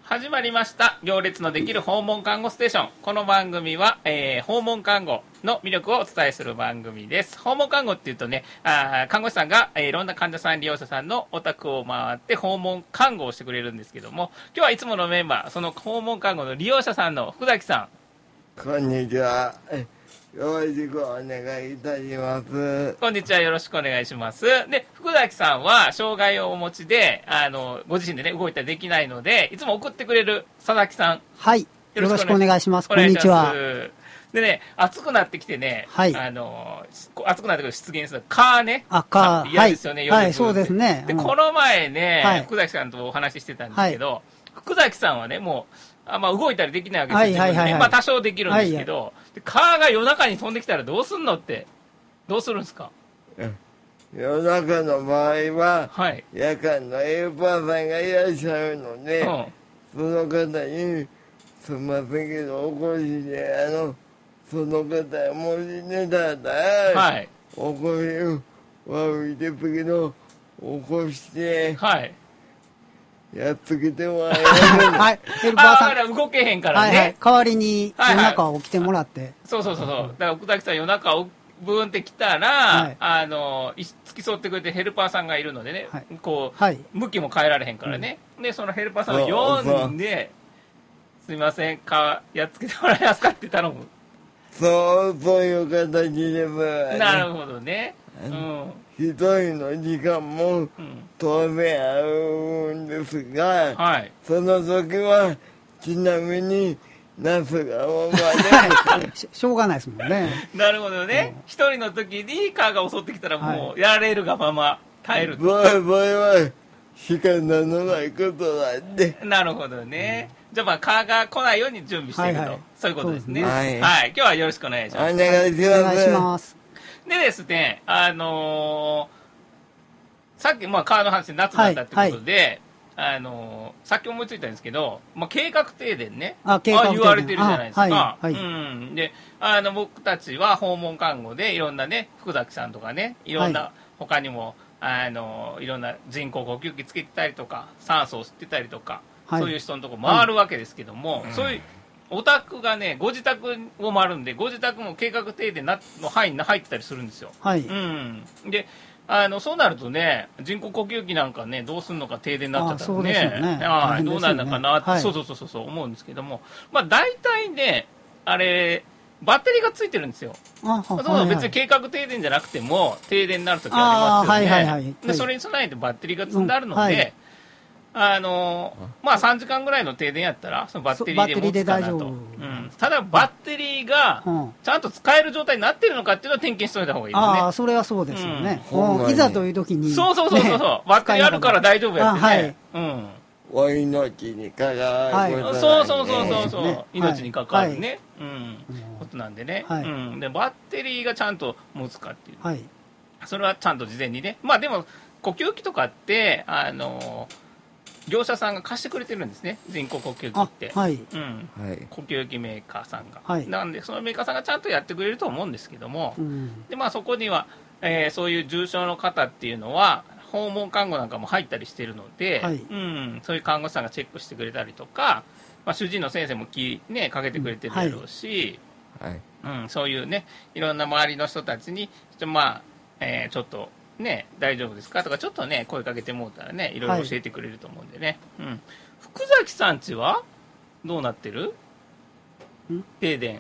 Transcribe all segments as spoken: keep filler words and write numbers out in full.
始まりました行列のできる訪問看護ステーション。この番組は、えー、訪問看護の魅力をお伝えする番組です。訪問看護っていうとね、あ看護師さんが、えー、いろんな患者さん利用者さんのお宅を回って訪問看護をしてくれるんですけども、今日はいつものメンバー、その訪問看護の利用者さんの福崎さん、こんにちは、よろしくお願いいたします。 こんにちは、よろしくお願いします。で、福崎さんは障害をお持ちで、あのご自身でね動いたりできないので、いつも送ってくれる佐々木さん、 はい、よろしくお願いします。こんにちは。 でね、暑くなってきてね、はい、あの暑くなってくる出現する蚊ね、 あ、蚊嫌ですよね、 はい、はい、そうですね。 で、うん、この前ね、はい、福崎さんとお話ししてたんですけど、はい、福崎さんはね、もうあまあ、動いたりできないわけですよ、はいはいはいはい、まあ、多少できるんですけど、はいはい、蚊が夜中に飛んできたらどうすんのって、どうするんですか？ 夜中の場合は、はい、夜間のエルパーさんがいらっしゃるので、うん、その方に、すみませんけど、お越しで、あの、その方、もし寝たら、はい、お越し悪いですけど、起こして、はいやっつけてもらえはい、ヘルパーさん。 あ、動けへんからね。 はいはい、代わりに夜中起きてもらって。はいはい、 そうそうそう。だから奥崎さん夜中ブーンって来たら、はい、あの、付き添ってくれてヘルパーさんがいるのでね、はい、こう、はい、向きも変えられへんからね。うん、で、そのヘルパーさんをよんにんで、すみません、か、やっつけてもらえますかって頼む。 そう、そういう形です。 なるほどね。うん。 一人の時間も当然あるんですが、うんはい、その時はちなみにナスがおまでし, しょうがないですもんね。 なるほどね。一、うん、人の時に蚊が襲ってきたらもうやられるがまま耐える。 それは仕方のないことなんで。 なるほどね。うん、じゃあまあ蚊が来ないように準備していくと、はいはい、そういうことですね。はい、はい。今日はよろしくお願いします。 お願いします。お願いします。 でですね、あのー、さっき、まあ、川の話で夏だったってことで、はいはい、あのー、さっき思いついたんですけど、まあ、計画停電ね、あ計画停電あ言われてるじゃないですか。はいはい、うん、で、あの、僕たちは訪問看護で、いろんなね、福崎さんとかね、いろんな、はい、他にも、あのー、いろんな人工呼吸器つけてたりとか、酸素を吸ってたりとか、はい、そういう人のとこ回るわけですけども、はい、そういう、お宅がね、ご自宅を回るんで、ご自宅も計画停電の範囲に入ってたりするんですよ。はい。うん。で、あの、そうなるとね、人工呼吸器なんかね、どうすんのか停電になっちゃったらね、ねはい、どうなるのかなって、はい、そうそうそうそう思うんですけども、まあ大体ね、あれ、バッテリーがついてるんですよ。あそうはいはい、別に計画停電じゃなくても、停電になるときありますよね。はいはいはい、で、それに備えてバッテリーが積んであるので、うんはいあのまあさんじかんぐらいの停電やったらそのバッテリーで持つかなと、うん、ただバッテリーがちゃんと使える状態になってるのかっていうのを点検しておいた方がいいですね。 ああそれはそうですよね、うん、いざという時に、ね、 そうそうそうそうバッテリーあるから大丈夫やってね、はいうん、 お命に関わることなんで、 はい、そうそうそうそうそう、ね、命に関わるね、はいうん、ことなんでね、はいうん、でバッテリーがちゃんと持つかっていう、はい、それはちゃんと事前にねまあでも呼吸器とかってあの業者さんが貸してくれてるんですね人工呼吸器って、はいうんはい、呼吸器メーカーさんが、はい、なんでそのメーカーさんがちゃんとやってくれると思うんですけども、うん、でまあそこには、えー、そういう重症の方っていうのは訪問看護なんかも入ったりしてるので、はいうん、そういう看護師さんがチェックしてくれたりとか、まあ、主治医の先生も気、ね、かけてくれてるだろうし、うんはいうん、そういうねいろんな周りの人たちにまあ、えー、ちょっとね、大丈夫ですかとかちょっとね声かけてもうたらねいろいろ教えてくれると思うんでね、はいうん、福崎さんちはどうなってる停電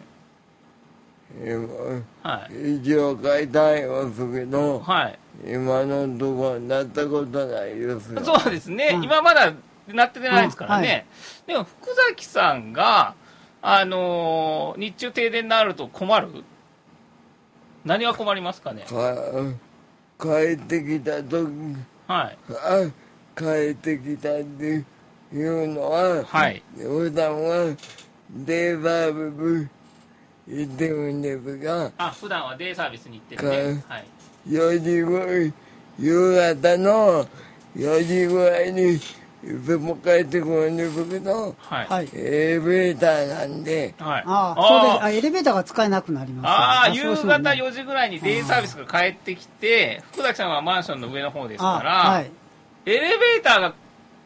はい、一応書いたいますけど、はい、今のところなったことないですよ。 そうですね、うん、今まだなってないですからね、はい、でも福崎さんがあのー、日中停電になると困る何が困りますかね。 帰ってきた時、はい、あ帰ってきたっていうのは、はい、普段はデイサービス行ってるんですがあ普段はデイサービスに行ってるね、はい、 よじぐらい夕方のよじぐらいにいつも帰ってくるんですけど、はい、エレベーターなんで、 はい、ああそうですあエレベーターが使えなくなります、ね、 ああ夕方よじぐらいにデイサービスが帰ってきて福崎さんはマンションの上の方ですから、はい、エレベーターが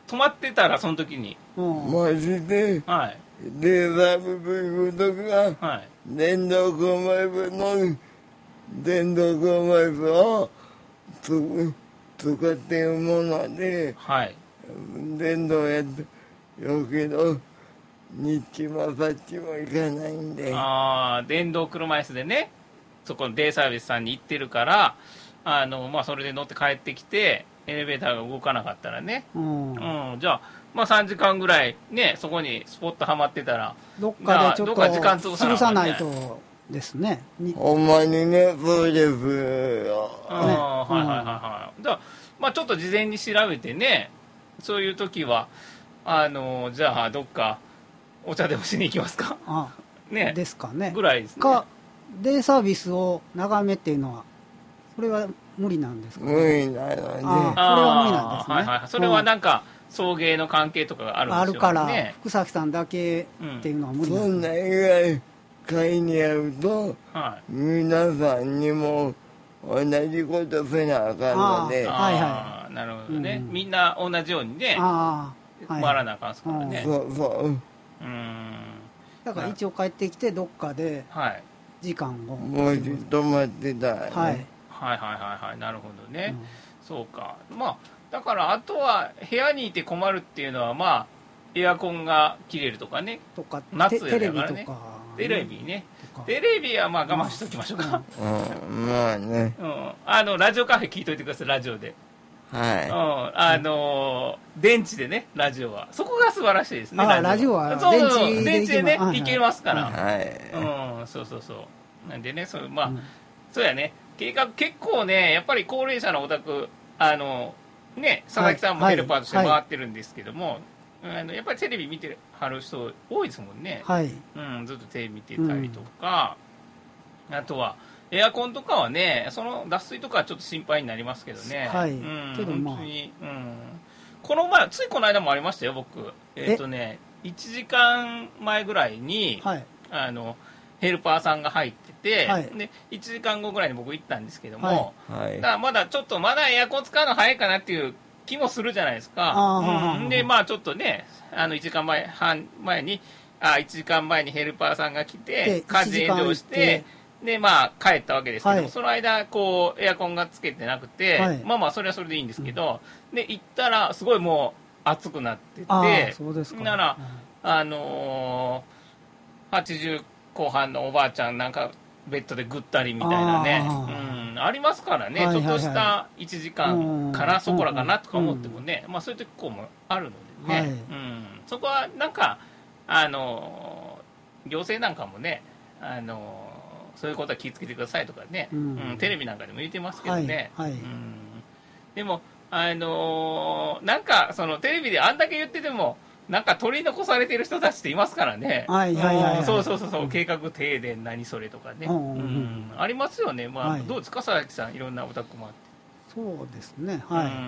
止まってたら、その時に。 マジで、はい。レーザー部分とか、はい。電動車椅子の、電動車椅子をつ使っているもので、はい。電動やってよけど、日記もさっちも行かないんで。 ああ、電動車椅子でね、そこのデイサービスさんに行ってるから、あの、まあ、それで乗って帰ってきて、エレベーターが動かなかったらね。うん。うん、じゃあ、まあ、さんじかんぐらいね、そこにスポットはまってたら、 どっかでちょっと潰さないとですね。 ほんまにね、そうですよ。 ああ、ね、はいはいはいはい。じゃあ、まあ、ちょっと事前に調べてね、そういう時は、あの、じゃあ、どっか、お茶でもしに行きますか。ああね。ですかね。 ぐらいですね。 か、デイサービスを眺めっていうのは、それは無理なんですか、ね、 無理なので。それは無理なんですね。はいはい。 それはなんか、送迎の関係とかがあるんですよね。あるから、 福崎さんだけっていうのは無理なんです、ね。 そんな以外、買いに会うと、はい、皆さんにも同じことせなあかんので。 はいはい。なるほどね、うん。みんな同じようにね、あ回らなあかんすからね。 そうそう。うん。 だから一応帰ってきてどっかで時間をもう止まってた、ね、 はい、 はいはいはいはいなるほどね、うん、そうか。まあだからあとは部屋にいて困るっていうのはまあエアコンが切れるとかねとか夏やからねテレビとかテレビねテレビはまあ我慢しときましょうか、 うん、まあね、 うん、あのラジオカフェ聞いといてくださいラジオで。 はい。 うん、あのー、電池でね、ラジオは。そこが素晴らしいですね、 あラジオは。 そうそうそう、電池でね、いけますから。 はい。 うん、そうそうそう。なんでね、そう、まあ、うん、そうやね、計画、結構ね、やっぱり高齢者のお宅、あの、ね、佐々木さんもヘルパーとして回ってるんですけども、はいはい、あのやっぱりテレビ見てはる人多いですもんね。 はい。 うん、ずっとテレビ見てたりとか、うん、あとは、エアコンとかはね、その脱水とかはちょっと心配になりますけどね。 はい。 うん、 けどまあ、 本当に、うん。この前、ついこの間もありましたよ、僕。えっ、ー、とね、いちじかんまえぐらいに、はい、あの、ヘルパーさんが入ってて、はい、で、いちじかんごぐらいに僕行ったんですけども、はい、だからまだちょっと、まだエアコン使うの早いかなっていう気もするじゃないですか。うん、で、まあちょっとね、あの、いちじかんまえ、半前に、あ、いちじかんまえにヘルパーさんが来て、家事援助して、で、まあ、帰ったわけですけども、はい、その間、こう、エアコンがつけてなくて、はい、まあまあ、それはそれでいいんですけど、うん、で、行ったら、すごいもう、暑くなってて、 そうですか。 なら、うん、あのー、はちじゅう後半のおばあちゃんなんか、ベッドでぐったりみたいなね、あ,、うん、ありますからね、はいはいはい、ちょっとしたいちじかんかな、そこらかなとか思ってもね、うん、まあ、そういう時こうもあるのでね、はい、うん、そこはなんか、あのー、行政なんかもね、あのーそういうことは気をつけてくださいとかね、うんうん、テレビなんかでも言ってますけどね、はいはい、うん、でも、あのー、なんかそのテレビであんだけ言っててもなんか取り残されてる人たちっていますからね、 はいはいはいはい、 そうそうそうそう、うん、計画停電何それとかね、うんうんうん、ありますよね、まあはい、どうですか佐々木さん、いろんなお宅もあって。 そうですね、はい、うんうん、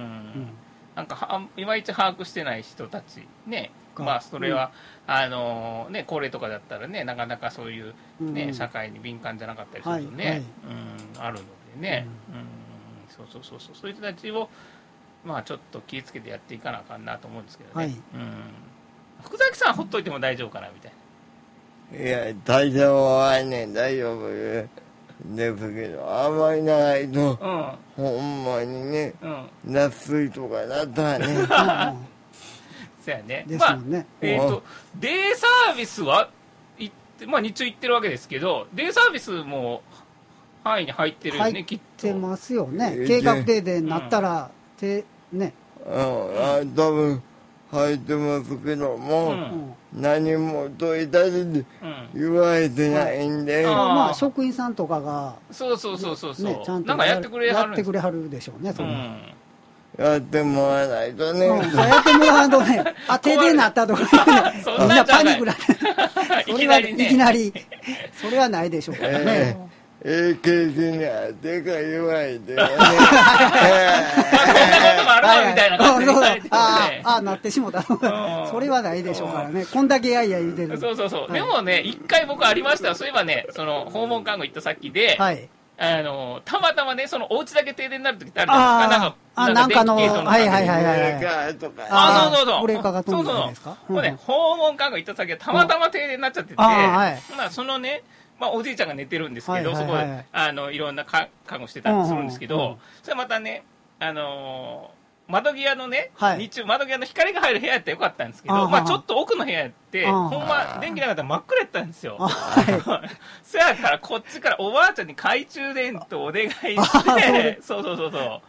なんかはいまいち把握してない人たちね、まあそれは、うん、あのね、高齢とかだったらね、なかなかそういうね、うん、社会に敏感じゃなかったりするとね、はいはい、うん、あるのでね、うん、うん、そうそうそうそう、そういう人たちをまあちょっと気をつけてやっていかなあかんなと思うんですけどね、はい、うん、福崎さんほっといても大丈夫かなみたいな。いや、大丈夫はね、大丈夫ですけど、あんまり長いと、うん、ほんまにね、うん、脱水とかなったらね。 そうやね。 ですもんね。 まあ、えっ、ー、と、デイサービスは、行って、まあ日中行ってるわけですけど、デイサービスも範囲に入ってるよね、きっと。 入ってますよね。計画停電になったら、うん、て、ね。 ああ、多分入ってますけども、うん、何も問いたしって言われてないんで。 うん、まあ職員さんとかが、 そうそうそうそうそう、 ね、ちゃんとなんかやってくれはるやってくれはるでしょうね、それ。うんやってもらわないとね。 うん、やってもらわんとね、あ、停電なったとか、ね、みんなパニックなって。いきなり、ね、いきなり、それはないでしょうからね。えーええ経験にあってか言われてね。 まあ、こんなこともあるわみたいな感じで言われてね。 ああ、なってしもた。それはないでしょうからね。こんだけやいや言うてる。 そうそうそう。でもね、一回僕ありました。そういえばね、その、訪問看護行った先で、はい。 あの、たまたまね、そのお家だけ停電になる時ってあるじゃないですか。なんか、 あ、なんかの、はいはいはいはい。 あ、そうそうそう。 ブレーカーが飛んでるんですか。 そうそう。ね、訪問看護行った先はたまたま停電になっちゃってて、まあそのね、まあおじいちゃんが寝てるんですけど、そこで、あの、いろんな看護してたりするんですけど、それまたね、あの、窓際のね、はい、日中窓際の光が入る部屋やってよかったんですけど、まあちょっと奥の部屋やって、ほんま電気なかったら真っ暗やったんですよ。はい、そやからこっちからおばあちゃんに懐中電灯お願いして、そうそうそうそう。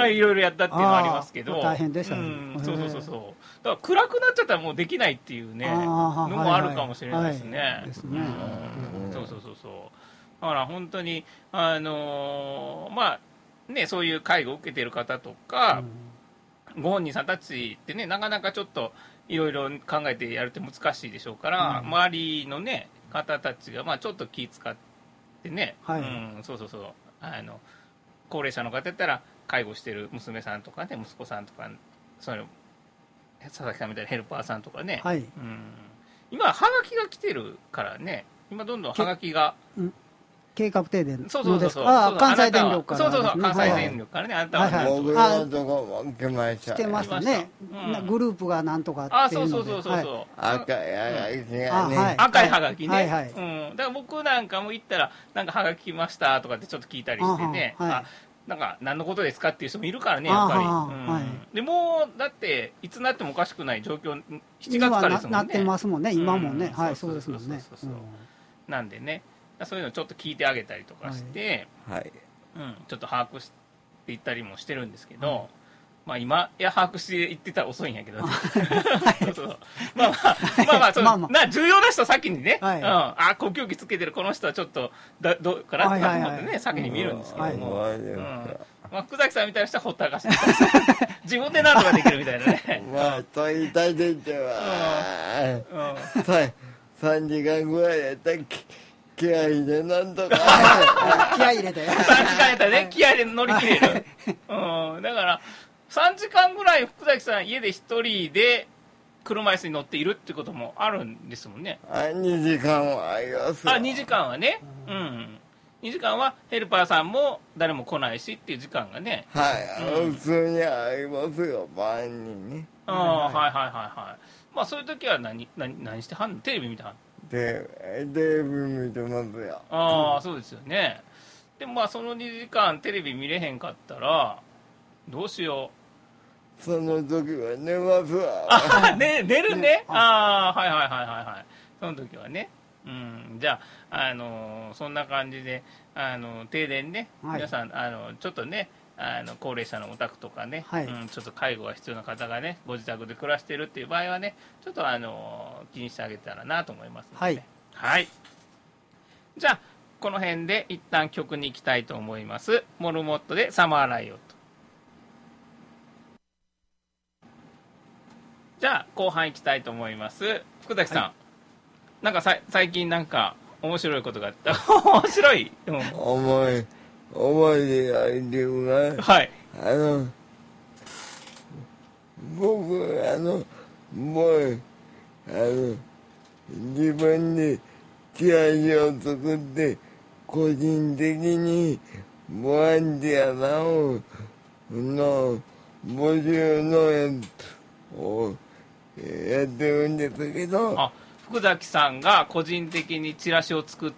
いろいろやったっていうのはありますけど。 大変でしたね。 うん、そうそうそうそう。だから暗くなっちゃったらもうできないっていうね、のもあるかもしれないですね。ですね。そうそうそうそう。だから本当に、あのー、まあ、ね、そういう介護を受けている方とか、うん、ご本人さんたちってね、なかなかちょっといろいろ考えてやるって難しいでしょうから、うん、周りのね、方たちが、まあ、ちょっと気遣ってね、はい、うん、そうそうそう、あの、高齢者の方やったら、介護してる娘さんとかね、息子さんとか、そういうの、佐々木さんみたいなヘルパーさんとかね、はい、うん、今、はがきが来てるからね、今どんどんはがきが、 計画停電のですか。 そうそうそう。 ああ、関西電力から、 ね。そうそうそう、関西電力からね、あなたは。 はいはい、僕のとこも来ました。 来てますね、うん。グループがなんとかってあ、そうそうそうそう。はい、 赤いはがきがね。 赤いはがきね。はいはい。うん。だから僕なんかも行ったら、なんかはがき来ましたとかってちょっと聞いたりしてね。はい、あ、なんか何のことですかっていう人もいるからね、やっぱり。うん、はい、でもう、だって、いつになってもおかしくない状況、しちがつからですもんね。 なってますもんね、今もね。はい、そうですもんね。 なんでね。そういうのをちょっと聞いてあげたりとかして、はい、うん、ちょっと把握していったりもしてるんですけど、はい、まあ今、いや、把握していってたら遅いんやけど、ね、そうそうまあまあ、まあまあ、そのな重要な人先にね、はい、うん、あ、呼吸器つけてるこの人はちょっとだどうかなって思ってね、先に見るんですけども、うん、まあ、福崎さんみたいな人はほったらかして自分で何とかできるみたいなね。 まあ、と言いたいでっては、うんうん、さんじかんぐらいやったっけ。気合いでなんとか気合い入れてさんじかんやったらね、気合いで乗り切れる、うん、だからさんじかんぐらい福崎さん家で一人で車椅子に乗っているってこともあるんですもんね。 あ、にじかんはありますあ、にじかんはね、うん、にじかんはヘルパーさんも誰も来ないしっていう時間がね、 はい、うん、普通にありますよ、晩にね。 ああ、はいはいはいはい。まあそういう時は何何何してはんの？テレビ見てはんの？ で、テレビ見てますよ。 ああ、そうですよね。でもまあそのにじかんテレビ見れへんかったらどうしよう。その時は寝ますわ。 あ、ね、寝るね。ああ、はいはいはいはいはい。その時はね。うん、じゃあ、あのー、そんな感じで、あのー、停電ね、はい、皆さん、あのー、ちょっとね、あの高齢者のお宅とかね、はい、うん、ちょっと介護が必要な方がね、ご自宅で暮らしているっていう場合はね、ちょっとあの気にしてあげたらなと思いますので、はい、はい、じゃあこの辺で一旦曲に行きたいと思います。モルモットでサマーライオット。じゃあ後半行きたいと思います。福崎さん、はい、なんかさ最近なんか面白いことがあった面白い、うん、 重い思い出がいるが、はい、あの僕あのもうあの自分でチラシを作って個人的にボランティアさんをの募集のやつをやってるんですけど、 あ、福崎さんが個人的にチラシを作って、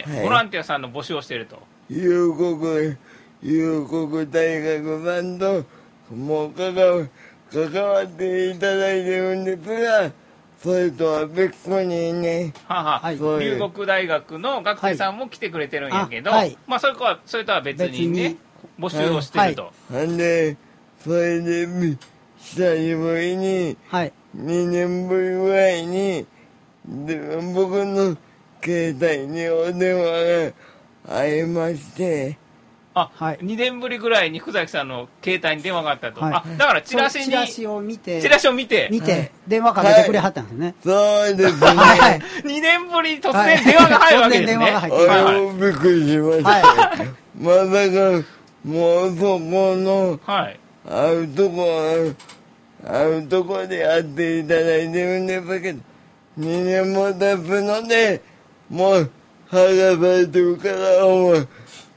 はい、ボランティアさんの募集をしていると。 有国有国大学さんともう関わ関わっていただいてるんですが、それとは別個にね、 はあはあ、龍谷大学の学生さんも来てくれてるんやけど、はい、まあそれとはそれとは別にね募集をしてると。 はい、でそれで久しぶりに、はい、にねんぶりぐらいにで僕の携帯にお電話がありまして、 あ、はい、にねんぶりぐらいに福崎さんの携帯に電話があったと、はい、あ、だからチラシにチラシを見てチラシを見て見て、はい、電話かけてくれはったんですね、 はい、そうですね、 はい、にねんぶり突然電話が入るわけですね、はい、突然電話が入って、 はい、びっくりしました、はい、まさかもうそこの、はい、あるとこあるとこで会っていただいてるんですけど、にねんも経つのでもう剥がされてるから思う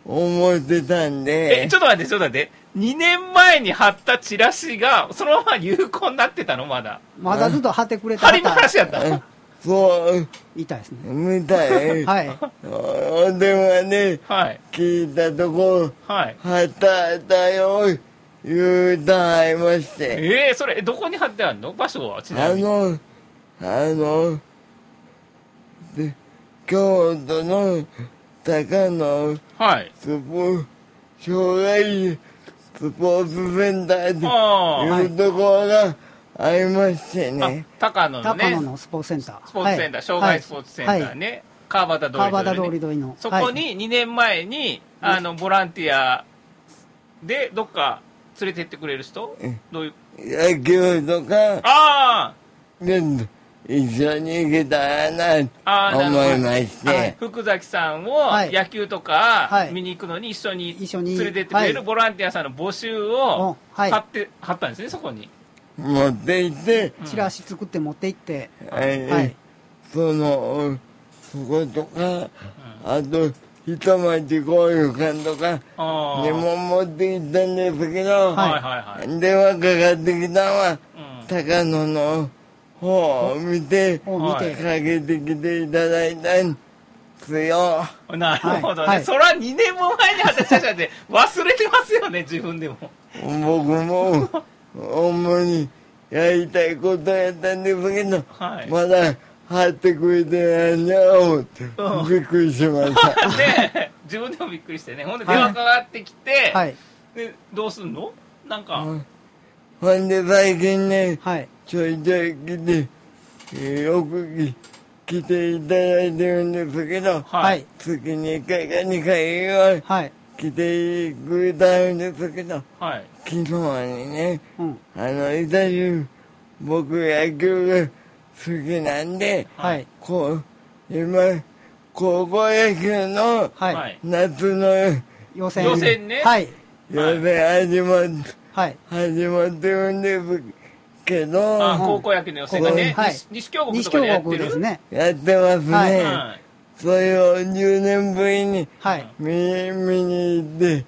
思ってたんで。 え、ちょっと待って、ちょっと待って。にねんまえに貼ったチラシが、そのまま有効になってたのまだ。 まだずっと貼ってくれた。 貼り回しやった。 そう。 みたいですね。 みたい。 はい。 お電話で、はい、聞いたとこ、はい、貼った貼ったよ、言うたありまして。 ええー、それ、どこに貼ってあるの場所はちなみに。 あの、あの、で、京都の高野、はい、スポ障害スポーツセンターというところがありましてね。 高野のね。 高野のスポーツセンター。 スポーツセンター、障害スポーツセンターね。はい、川端通り、ね。 川端通り沿いの。 そこににねんまえに、あの、ボランティアでどっか連れてってくれる人どういう野球とか、 ああ一緒に行けたらなと思いまして、はい、 福崎さんを野球とか見に行くのに一緒に連れてってくれるボランティアさんの募集を貼って、貼ったんですね、そこに。 持って行って、 チラシ作って持って行って、 はい、はい、その、そことか、うん、あと、一町交流館とかにも持って行ったんですけど、はいはいはい、電話かかってきたのは、うん、高野の方を見て、かけてきていただいたんですよ。 なるほどね。はい、それはにねんも前に私たちで忘れてますよね、自分でも。 僕も、主にやりたいことやったんですけど、はい、まだ、貼ってくれてないにゃおって、うん、びっくりしました。 で、自分でもびっくりしてね。ほんで電話かかってきて、はい、で、どうすんのなんか。 ほんで最近ね、はい、ちょいちょい来て、えー、よく来ていただいてるんですけど、はい、月にいっかいかにかいは、はい、来てくれたんですけど、はい、昨日にね、うん、あの、いたし、僕野球が、好きなんで、はい、こう今高校野球の夏の予選予選ね、 はい、 予選始まって、はい、始まってるんですけど、 あ、高校野球の予選がね、はい、西京極とかでやってるですね、 やってますね、はいはい、それをじゅうねんぶりに見、見に行って、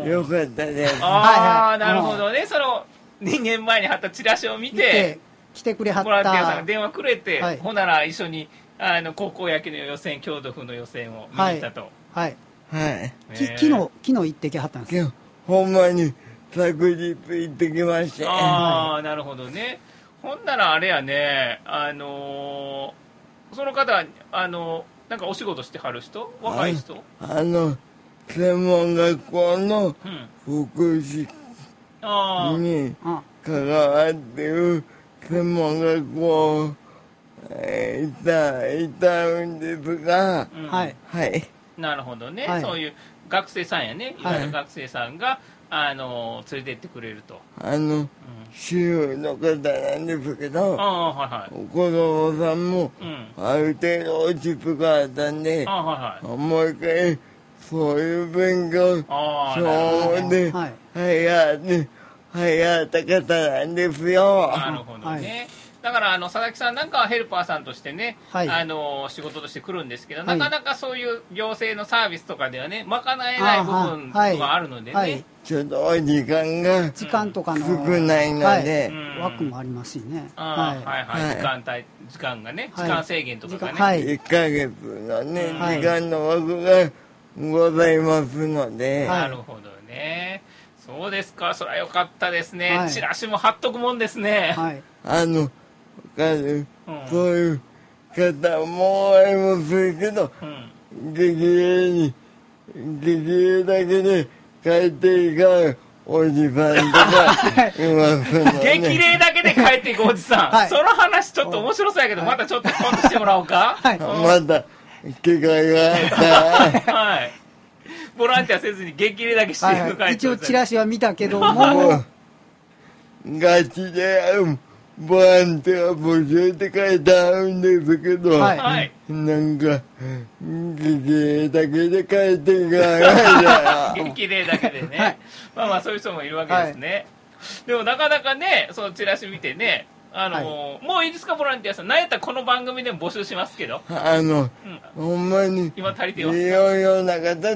よかったです。 ああ、なるほどね。そのにねんまえに貼ったチラシを見て来てくれはったボランティアさんが電話くれて、はい、ほんなら一緒にあの高校野球の予選、京都府の予選を見に行ったと。 はい。 はい。 き昨日、昨日行ってきはったんですよ。 ほんまに昨日行ってきました。 ああ、なるほどね。ほんならあれやね、あのー、その方、あのー、なんかお仕事してはる人若い人あ, あの、専門学校の福祉に関わってる、専門学校いたいたんですが、 うん、はい、はい、なるほどね、はい、そういう学生さんやね、いわゆる学生さんが、はい、あの連れてってくれると。 あの、うん、主婦の方なんですけど、あ、はいはい、子供さんもある程度落ち着かれたんで、あ、はいはい、もう一回そういう勉強しようで、はい、早く早った方なんですよ。 なるほどね。はい、だからあの佐々木さんなんかはヘルパーさんとしてね、はい、あの仕事として来るんですけど、はい、なかなかそういう行政のサービスとかではね賄えない部分とかあるのでね、はいはい、 ちょっと時間が時間とかの少ないので、 はい、枠もありますしね、 はい、はいはい、時間帯時間がね、時間制限とかがね、 はい、いっかげつのね、はい、時間の枠がございますので、 なるほどね。そうですか、それは良かったですね、はい、チラシも貼っとくもんですね。 はい、あの、うん、そういう方もありますけど、うん、激励に、激励だけで帰っていかんおじさんとかいますので、ね。激励だけで帰っていくおじさん、はい、その話ちょっと面白そうやけど、またちょっと今度してもらおうか。 はい、また機会があったら。はい。 ボランティアせずに激励だけしていく、はいはい、 一応チラシは見たけどもガチでボランティア募集って書いてあるんですけど、はい、なんか激励だけで書いていかない激励だけでね、はい、まあまあそういう人もいるわけですね、はい、でもなかなかねそのチラシ見てねあのーはい、もういいですかボランティアさん、なんやったらこの番組でも募集しますけど、 あの、うん、ほんまに今足りてますか、 いろいろな方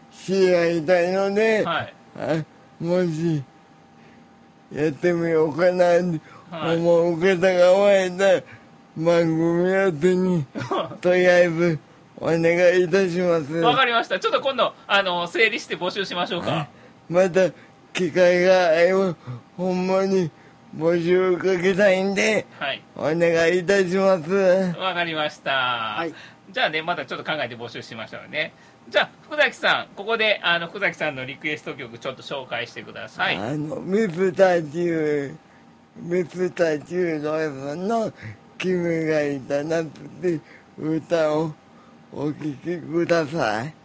知り合いたいので、はい、あもしやってみようかなと思う方がおられたら、番組宛てにとりあえずお願いいたします。 わかりました。ちょっと今度あの整理して募集しましょうか。 また機会があればほんまに募集かけたいんで、はい、お願いいたします。 わかりました。はい、じゃあね、またちょっと考えて募集しましょうね。じゃあ福崎さん、ここであの福崎さんのリクエスト曲ちょっと紹介してください。 あのミスターチューミスターチューのやつの君がいた夏って歌をお聴きください。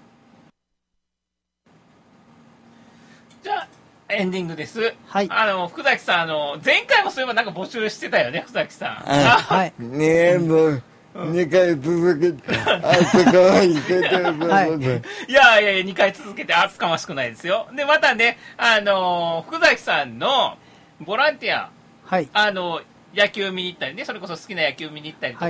じゃあエンディングです。はい。あの福崎さん、あの前回もそういえばなんか募集してたよね、福崎さん。 はい。ねえもうにかい続けて厚かましくて、はい、 いやいやいやにかい続けて厚かましくないですよ。でまたね、あの福崎さんのボランティア、はい、あの野球見に行ったりね、それこそ好きな野球見に行ったりとか、はい、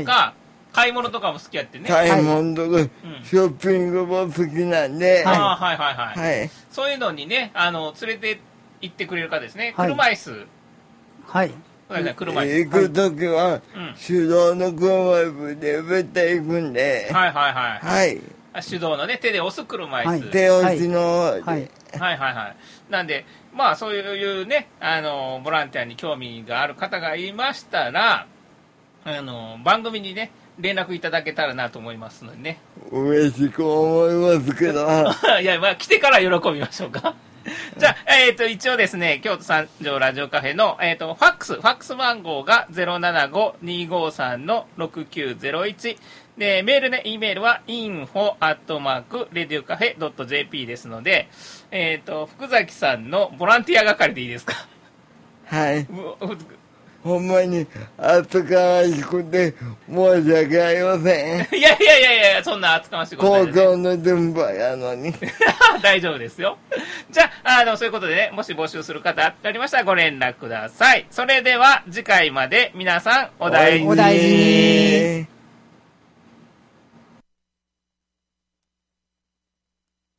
買い物とかも好きやってね。 買い物とか、ショッピングも好きなんで、 はい、あはいはいはい、はい、そういうのにね、あの連れて行ってくれる方ですね。車椅子、 はい、 車椅子行くときは、手動の車椅子で絶対行くんで、 はいはいはい、 はい、 手動のね手で押す車椅子、はい、 手押しの、はい、 はいはいはい、なんでまあそういうね、あのボランティアに興味がある方がいましたら、あの番組にね連絡いただけたらなと思いますのでね。 嬉しく思いますけどいやまあ来てから喜びましょうか。じゃあ、えっ、ー、と、一応ですね、京都三条ラジオカフェの、えっ、ー、と、ファックス、ファックス番号が ゼロななご にごさん ろくきゅうゼロいち。で、メールね、E メールは インフォ アットマーク レディオカフェ ドット ジェーピー ですので、えっ、ー、と、福崎さんのボランティア係でいいですか？ はい。ほんまに厚かましくて申し訳ありません。 いやいやいやいや、そんな厚かましいことない、 ね。高校の電波やのに。 大丈夫ですよ。じゃあ、あの、そういうことでね、もし募集する方ありましたらご連絡ください。それでは次回まで皆さんお大事に。 お大事に。